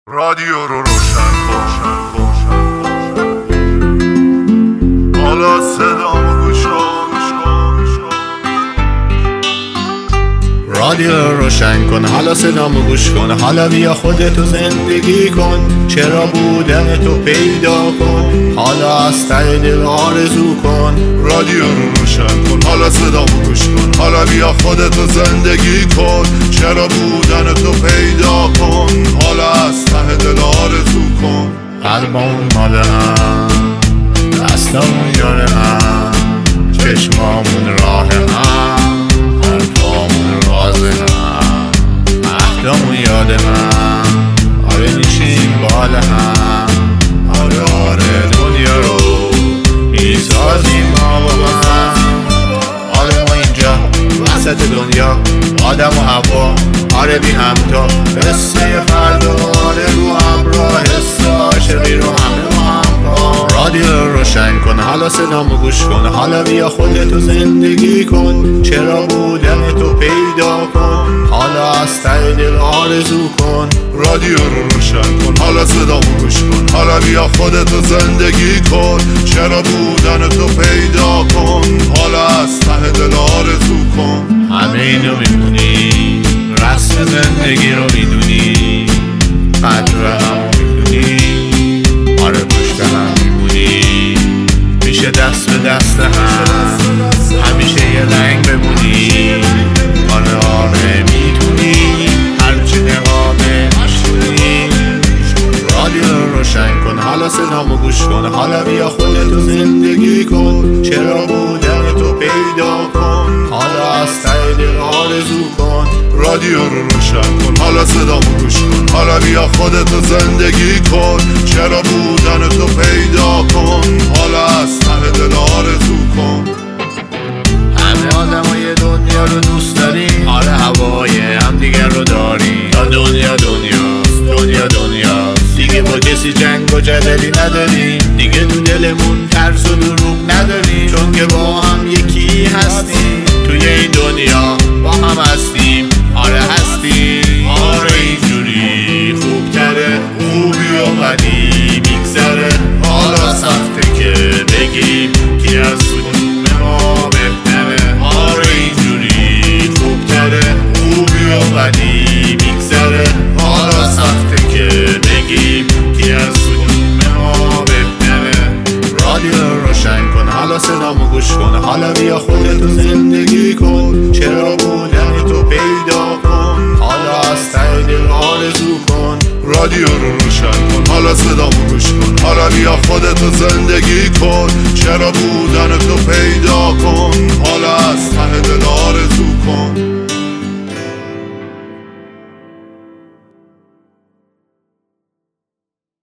رادیو رو روشن کن، حالا صدامو گوش کن. رادیو رو روشن کن، حالا صدامو گوش کن. حالا بیا خودتو زندگی کن، چرا بودن تو پیدا کن. حالا از ته دل آرزو کن. رادیو رو روشن کن، حالا صدامو گوش کن. حالا بیا خودتو زندگی کن، چرا بودن تو پیدا کن. حالا از ته دل آرزو کن. قلبمون مال هم، دستمون یار هم، چشمامون راه هم، حرفامون راز هم، عهدامون یاد هم. آره میشیم بال هم، آره دنیا رو میسازیم ما با هم. آره ما اینجا وسط دنیا، آدم و هوا، آره بی همتا، قصه فردا، آره رو همراه، حس عاشقی رو همه با همراه. رادیو رو روشن کن، حالا صدامو گوش کن. حالا بیا خودتو زندگی کن، چرا بودن تو پیدا کن. حالا از ته دل آرزو کن. رادیو رو روشن کن، حالا صدامو گوش کن. حالا بیا خودتو زندگی کن، چرا بودن تو پیدا کن. حالا از ته دل آرزو کن. همه اینو میدونی، رسم زندگی رو میدونی، قدر همو میدونی، آره پشت هم میمونی، میشه دست به دست هم، همیشه یه رنگ بمونی. آره میتونی، هرچی نقابه نشونی. رادیو رو روشن کن، حالا صدامو گوش کن. حالا بیا خودتو زندگی کن، چرا بودن تو پیدا کن. حالا از ته دل آرزو کن. رادیو رو روشن کن، حالا صدامو گوش کن. حالا بیا خودتو زندگی کن، چرا بودن تو پیدا کن. حالا از ته دل آرزو کن. همه آدمای دنیا رو دوست داریم، آره هوای هم دیگر رو داریم. تا دنیا دنیاست، دنیا دنیاست، دیگه با کسی جنگ و جدلی نداریم. دیگه تو دلمون ترس و دروغ نداریم، چون که با هم یکی هستیم. توی این دنیا با هم هستیم، آره هستیم. آره اینجوری خوبتره، خوبی و بدی میگذره. حالا سخته که بگیم کی از کدوم ما بهتره. آره اینجوری خوبتره، خوبی و بدی میگذره. حالا سخته که بگیم کی از کدوم ما بهتره. رادیو رو روشن کن، حالا صدامو گوش کن. حالا بیا خودتو زندگی کن، چرا بودن تو پیدا کن. حالا از ته دل آرزو کن. رادیو رو روشن کن، حالا صدامو گوش کن. حالا بیا خودتو زندگی کن، چرا بودن تو پیدا